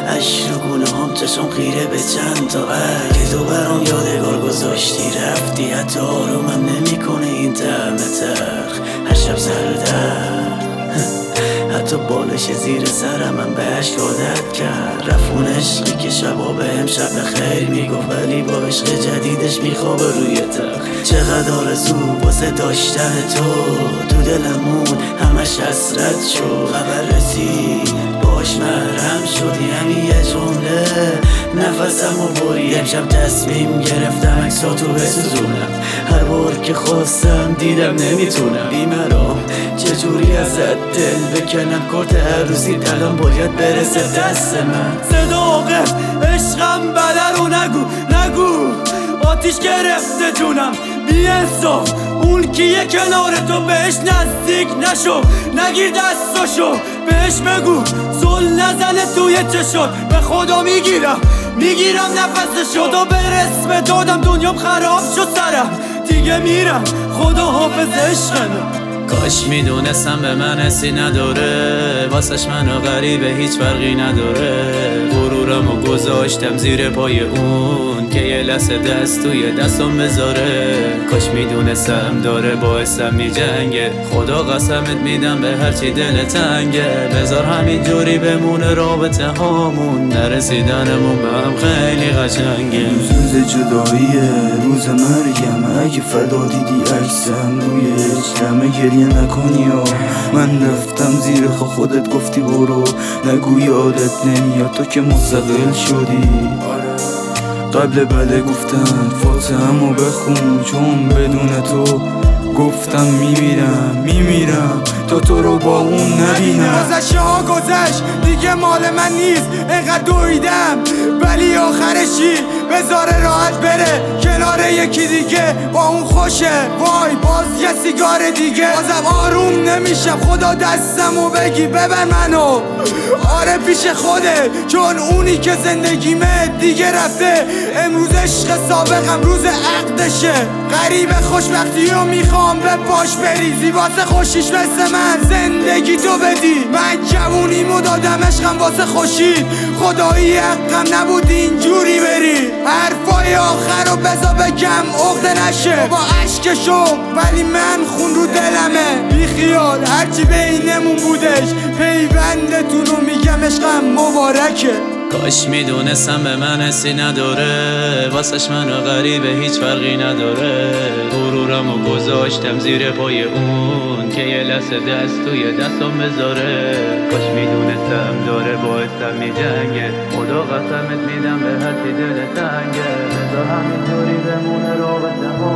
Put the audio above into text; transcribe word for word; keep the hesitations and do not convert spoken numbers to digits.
عشق رو گونه هم چشم خیره به چند تا عکس که تو برام یادگار گذاشتی رفتی، حتی آرومم نمی کنه این طعم تلخ هر شب سردرد حتی بالش زیر سرم من به عشق عادت کرد. رفت اون عشقی که شبا به هم شب خیر میگفت ولی با عشق جدیدش میخوابه روی تخت. چقدر آرزو واسه داشتن تو تو دلمون همش حسرت شد. خبر رسید باش محرم شدی همین یه جمله نفسم و بری. امشب تصمیم گرفتم عکساتو بسوزونم، هر بار که خواستم دیدم نمیتونم. بیمرام چجوری ازت دل بکنم، کارت عروسی الان باید برسه دست من. صداقه عشقم بله رو نگو نگو، آتیش گرفته جونم بی انصاف. اون کیه کنار تو بهش نزدیک نشو، نگیر دستاشو بهش بگو زل نزنه توی چشات. به خدا میگیرم میگیرم نفسشو، تا برس به دادم دنیام خراب شد سرم دیگه میرم خدا حافظ عشقم. کاش میدونستم به من حسی نداره، واسش منو غریبه هیچ فرقی نداره. غرورمو گذاشتم زیر پای اون که یه لحظه دست توی دستم بذاره. کاش میدونستم داره باعثم میجنگه، خدا قسمت میدم به هرچی دل تنگه. بذار همین جوری بمونه رابطه هامون، نرسیدنمون به هم خیلی قشنگه. روز جداییه روز مرگم، اگه فردا دیدی عکسم روی اجتمه گریه نکنی و من رفتم زیر خوا خودت گفتی برو، نگو یادت نمیاد تو که مستقل شدی. قبل بله گفتم فاتحه‌مو بخون چون بدون تو گفتم میمیرم میمیرم تا تو رو با اون نبینم. گذشته ها گذشت دیگه مال من نیست، انقدر دویدم ولی آخرشی بذاره راحت بره کنار یکی دیگه با اون خوشه. وای باز یه سیگار دیگه، بازم آروم نمیشم خدا دستمو بگی ببر منو. آره پیش خوده چون اونی که زندگیمه دیگه رفته. امروز عشق سابقم روز عقدشه، غریب خوشبختی رو میخوام به پاش بریزی واسه خوشیش مثل من زندگی تو بدی. من جوونیمو دادم عشقم واسه خوشی، خدایی حقم نبود اینجوری بری. حرفای آخر رو بذار بگم عقده نشه با عشقشو، ولی من خون رو دلمه بی خیال هرچی بینمون بودش پیوندتون رو میگم عشقم مبارکه. کاش میدونستم به من حسی نداره، واسش منو غریبه هیچ فرقی نداره. غرورمو گذاشتم زیر پای اون که یه لحظه دست توی دستم بذاره. کاش میدونستم داره باعثم میجنگه، خدا قسمت میدم به هرچی دل تنگه. بذار همینطوری بمونه رابطه